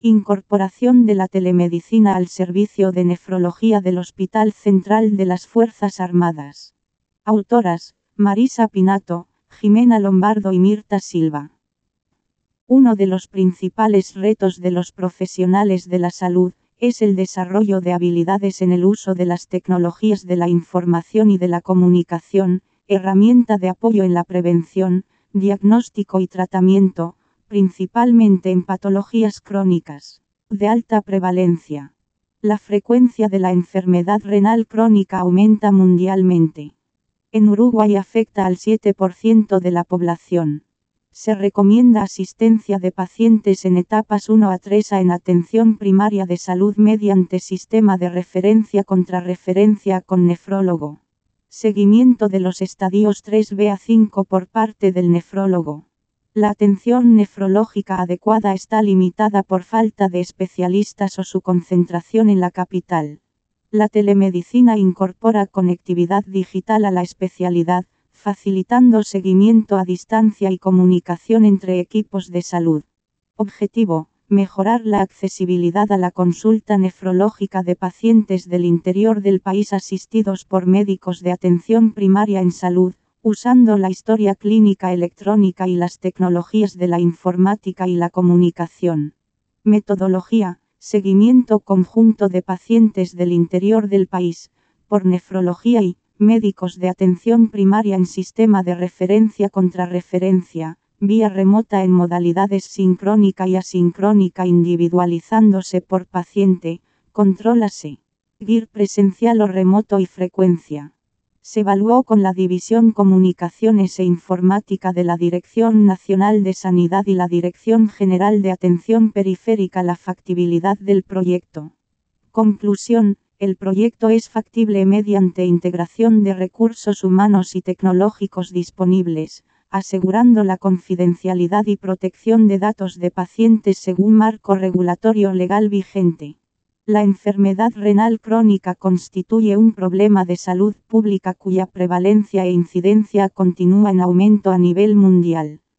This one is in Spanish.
Incorporación de la telemedicina al servicio de nefrología del Hospital Central de las Fuerzas Armadas. Autoras: Marisa Pinato, Jimena Lombardo y Mirta Silva. Uno de los principales retos de los profesionales de la salud es el desarrollo de habilidades en el uso de las tecnologías de la información y de la comunicación, herramienta de apoyo en la prevención, diagnóstico y tratamiento, principalmente en patologías crónicas, de alta prevalencia. La frecuencia de la enfermedad renal crónica aumenta mundialmente. En Uruguay afecta al 7% de la población. Se recomienda asistencia de pacientes en etapas 1 a 3 en atención primaria de salud mediante sistema de referencia contra referencia con nefrólogo. Seguimiento de los estadios 3B a 5 por parte del nefrólogo. La atención nefrológica adecuada está limitada por falta de especialistas o su concentración en la capital. La telemedicina incorpora conectividad digital a la especialidad, facilitando seguimiento a distancia y comunicación entre equipos de salud. Objetivo: mejorar la accesibilidad a la consulta nefrológica de pacientes del interior del país asistidos por médicos de atención primaria en salud, usando la historia clínica electrónica y las tecnologías de la informática y la comunicación. Metodología: seguimiento conjunto de pacientes del interior del país, por nefrología y médicos de atención primaria en sistema de referencia contra referencia, vía remota en modalidades sincrónica y asincrónica individualizándose por paciente, contrólase. GIR presencial o remoto y frecuencia. Se evaluó con la División Comunicaciones e Informática de la Dirección Nacional de Sanidad y la Dirección General de Atención Periférica la factibilidad del proyecto. Conclusión: el proyecto es factible mediante integración de recursos humanos y tecnológicos disponibles, asegurando la confidencialidad y protección de datos de pacientes según marco regulatorio legal vigente. La enfermedad renal crónica constituye un problema de salud pública cuya prevalencia e incidencia continúa en aumento a nivel mundial.